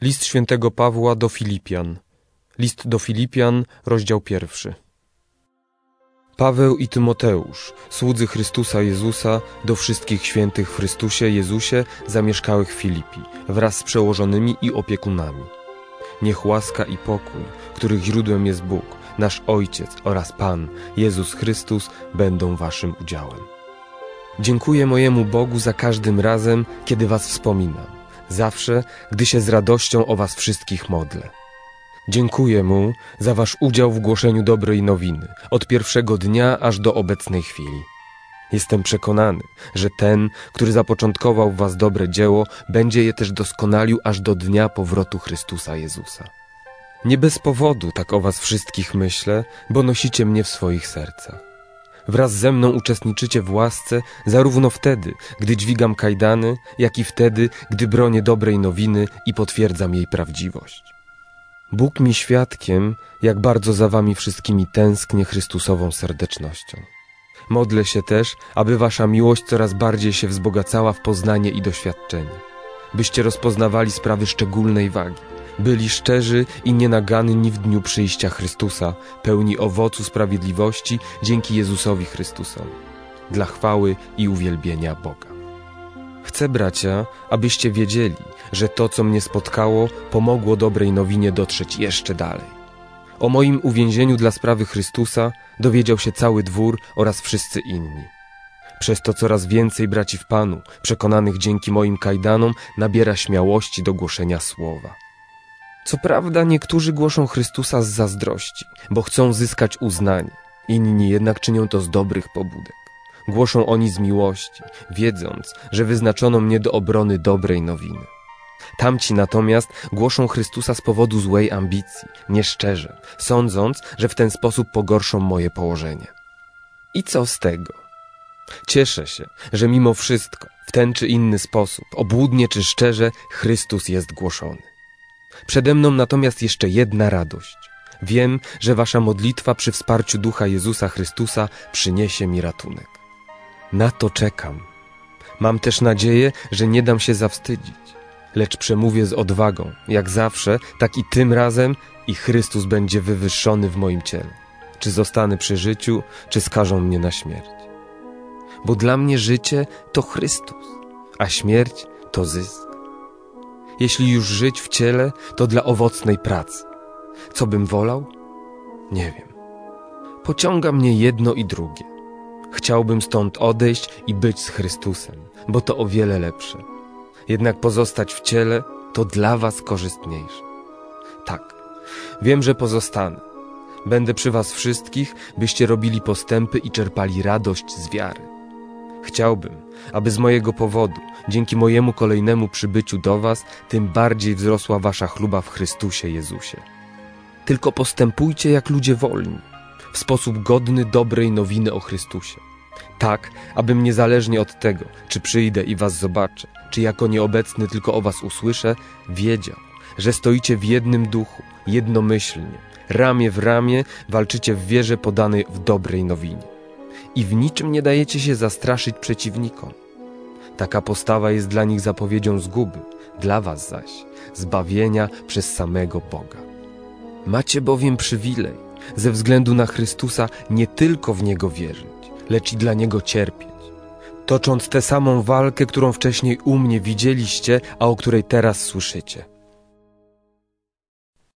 List świętego Pawła do Filipian. List do Filipian, rozdział 1. Paweł i Tymoteusz, słudzy Chrystusa Jezusa, do wszystkich świętych w Chrystusie Jezusie zamieszkałych w Filipii, wraz z przełożonymi i opiekunami. Niech łaska i pokój, których źródłem jest Bóg, nasz Ojciec oraz Pan, Jezus Chrystus, będą waszym udziałem. Dziękuję mojemu Bogu za każdym razem, kiedy was wspominam, zawsze, gdy się z radością o was wszystkich modlę. Dziękuję Mu za wasz udział w głoszeniu dobrej nowiny, od pierwszego dnia aż do obecnej chwili. Jestem przekonany, że ten, który zapoczątkował w was dobre dzieło, będzie je też doskonalił aż do dnia powrotu Chrystusa Jezusa. Nie bez powodu tak o was wszystkich myślę, bo nosicie mnie w swoich sercach. Wraz ze mną uczestniczycie w łasce zarówno wtedy, gdy dźwigam kajdany, jak i wtedy, gdy bronię dobrej nowiny i potwierdzam jej prawdziwość. Bóg mi świadkiem, jak bardzo za wami wszystkimi tęsknię Chrystusową serdecznością. Modlę się też, aby wasza miłość coraz bardziej się wzbogacała w poznanie i doświadczenie. Byście rozpoznawali sprawy szczególnej wagi, byli szczerzy i nienaganni w dniu przyjścia Chrystusa, pełni owocu sprawiedliwości dzięki Jezusowi Chrystusowi, dla chwały i uwielbienia Boga. Chcę, bracia, abyście wiedzieli, że to, co mnie spotkało, pomogło dobrej nowinie dotrzeć jeszcze dalej. O moim uwięzieniu dla sprawy Chrystusa dowiedział się cały dwór oraz wszyscy inni. Przez to coraz więcej braci w Panu, przekonanych dzięki moim kajdanom, nabiera śmiałości do głoszenia słowa. Co prawda niektórzy głoszą Chrystusa z zazdrości, bo chcą zyskać uznanie, inni jednak czynią to z dobrych pobudek. Głoszą oni z miłości, wiedząc, że wyznaczono mnie do obrony dobrej nowiny. Tamci natomiast głoszą Chrystusa z powodu złej ambicji, nieszczerze, sądząc, że w ten sposób pogorszą moje położenie. I co z tego? Cieszę się, że mimo wszystko, w ten czy inny sposób, obłudnie czy szczerze, Chrystus jest głoszony. Przede mną natomiast jeszcze jedna radość. Wiem, że wasza modlitwa przy wsparciu Ducha Jezusa Chrystusa przyniesie mi ratunek. Na to czekam. Mam też nadzieję, że nie dam się zawstydzić, lecz przemówię z odwagą, jak zawsze, tak i tym razem, i Chrystus będzie wywyższony w moim ciele. Czy zostanę przy życiu, czy skażą mnie na śmierć. Bo dla mnie życie to Chrystus, a śmierć to zysk. Jeśli już żyć w ciele, to dla owocnej pracy. Co bym wolał? Nie wiem. Pociąga mnie jedno i drugie. Chciałbym stąd odejść i być z Chrystusem, bo to o wiele lepsze. Jednak pozostać w ciele to dla was korzystniejsze. Tak, wiem, że pozostanę. Będę przy was wszystkich, byście robili postępy i czerpali radość z wiary. Chciałbym, aby z mojego powodu, dzięki mojemu kolejnemu przybyciu do was, tym bardziej wzrosła wasza chluba w Chrystusie Jezusie. Tylko postępujcie jak ludzie wolni, w sposób godny dobrej nowiny o Chrystusie. Tak, abym niezależnie od tego, czy przyjdę i was zobaczę, czy jako nieobecny tylko o was usłyszę, wiedział, że stoicie w jednym duchu, jednomyślnie, ramię w ramię walczycie w wierze podanej w dobrej nowinie. I w niczym nie dajecie się zastraszyć przeciwnikom. Taka postawa jest dla nich zapowiedzią zguby, dla was zaś zbawienia przez samego Boga. Macie bowiem przywilej, ze względu na Chrystusa nie tylko w Niego wierzyć, lecz i dla Niego cierpieć, tocząc tę samą walkę, którą wcześniej u mnie widzieliście, a o której teraz słyszycie.